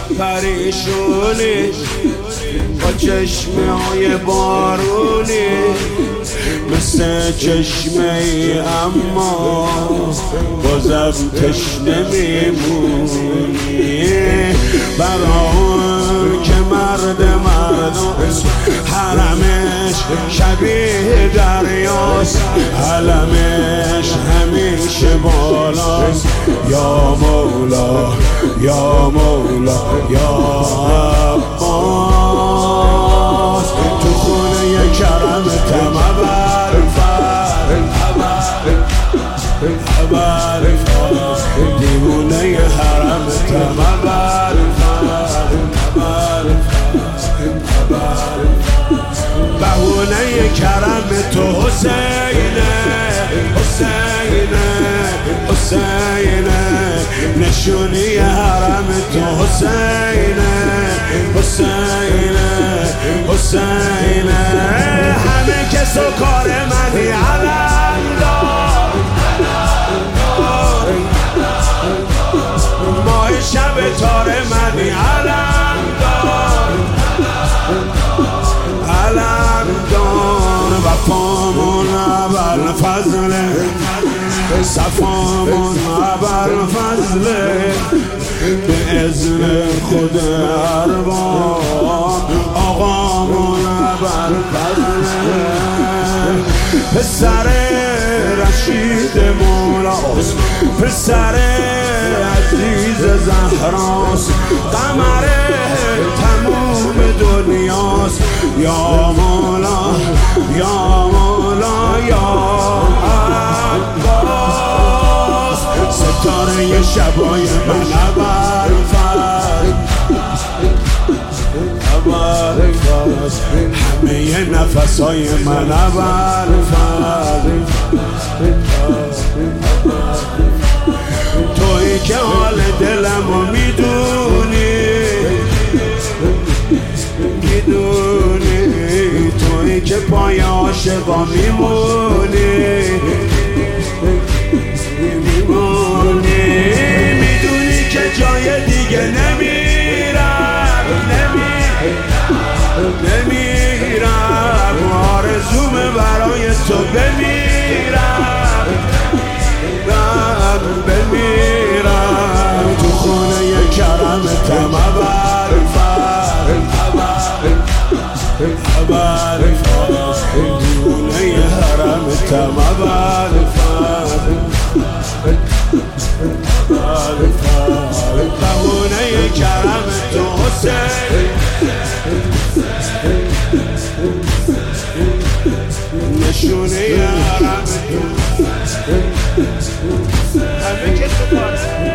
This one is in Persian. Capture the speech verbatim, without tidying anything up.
پریشونی با چشمه های بارونی مثل چشمه ای اما بازم تشنه میمونی برا اون که مرد مردم حرمش شبیه دریاست علمش همیشه بالاست یا مولا یا مولا یا عباس تو خونه کرم تمبر فر خبر دیوونه حرم تمبر بهونه کرم تو حسینه حسینه حسینه نشونی حرم تو حسینه حسینه حسینه همه کس و کار منی علم دار ماه شب تار منی علم دار علم دار وفامون ابر فضله صفامون ابر فضله به اذن خود ارباب آقامون ابر فضله پسر رشید مولاست پسر عزیز زهراست قمر تموم دنیاست یا مولا یا مولا یا عباس ستاره شبای من ابر فضل ابر فضل همه نفسای من ابر فضل تویی که حال دلمو میدونی میدونی تویی که پای عاشقا میمونی میمونی میدونی که جای دیگه نمیرم نمیرم نمیرم آرزومه برای تو بمیرم بمیرم تو خونه کرم تمبر فر ابر دیونه حرم تمبر فر بهونه کرم تو حسین نشونه حرم تو همه که تو